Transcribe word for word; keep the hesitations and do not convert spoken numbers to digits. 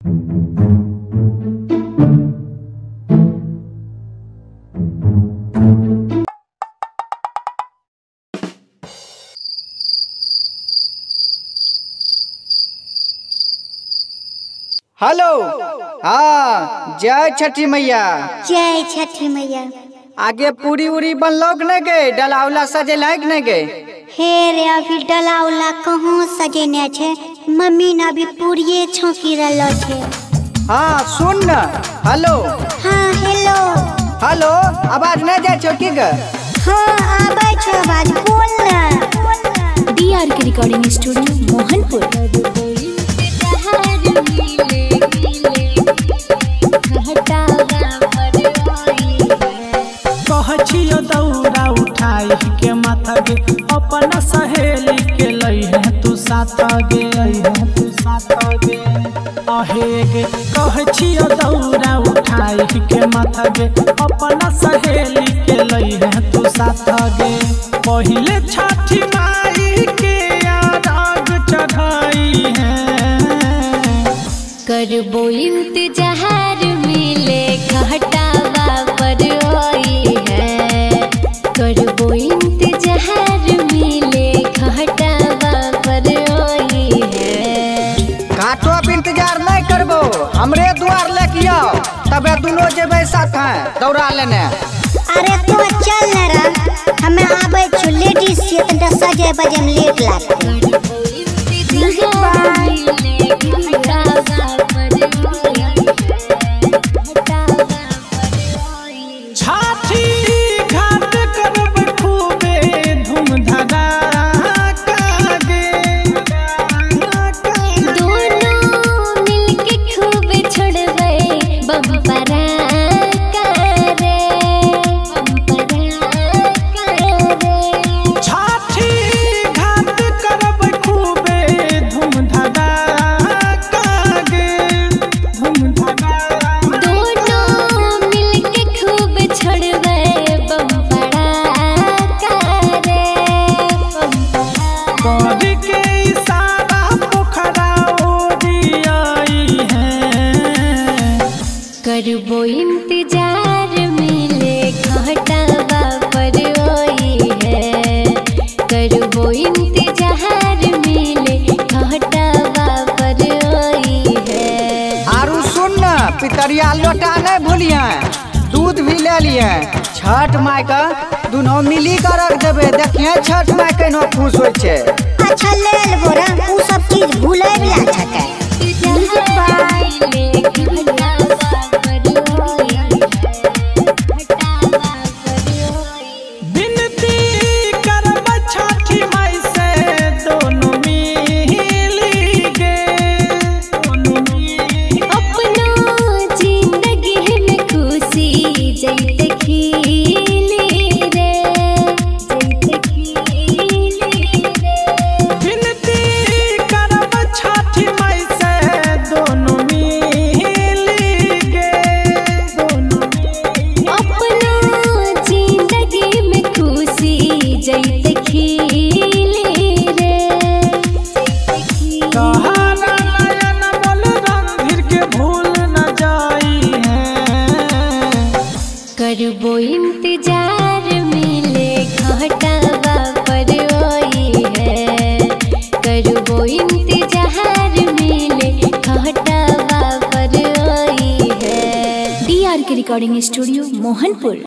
Hello. हाँ, जय छठी मैया। जय छठी मैया। आगे पूरी उरी बनलो कि नहीं गए? डलाउला सजेला कि नहीं गए? हे रे अभी डलाउला कहाँ सजेने छे? मम्मी ने अभी पूरी छौंकी रहलो छे। हाँ सुन न। हेलो। हाँ हेलो। हेलो, आवाज नहीं जाए छो की ग? हाँ आबै छो आवाज, बोल न। डी आर के रिकॉर्डिंग स्टूडियो मोहनपुर। कहछियो दौरा उठाई के माथा गे, अपना सहेली के लई है तू साथ गे, है तू साथ गे अहे गे। कहछियो दौरा उठाई के माथा गे, अपना सहेली के लई है तू साथ गे। पहिले छठी माई के आराग चढ़ाई है, करबो इंतजार मिले घटावा पर होई है। करबो इंतजार मिले घटावा पर होई है। घाटो अब इंतजार नहीं करबो, हमरे द्वार लेके आओ, तबे दोनों जेबे साथ हैं दौड़ा लेने। अरे तो चल न रा, हमें आबै छु लेडीज से तंटा सजे बजे में लेट लागते। करबो इंतजार मिले घटावा पर होई है। करबो इंतजार मिले घटावा पर होई है। आरू सुन न, पितरिया लोटा नहीं भूलिए, दूध भी ले लिए। छठ माई का दोनों मिली कर रख देवे, देखिए छठ माई केनो खुश हो छे। अच्छा ले लेबो रा, उ सब चीज भूले वाला छके। करबो इंतजार मिले घटावा पर होई है। करबो इंतजार मिले घटावा पर होई है। डी आर के रिकॉर्डिंग स्टूडियो मोहनपुर।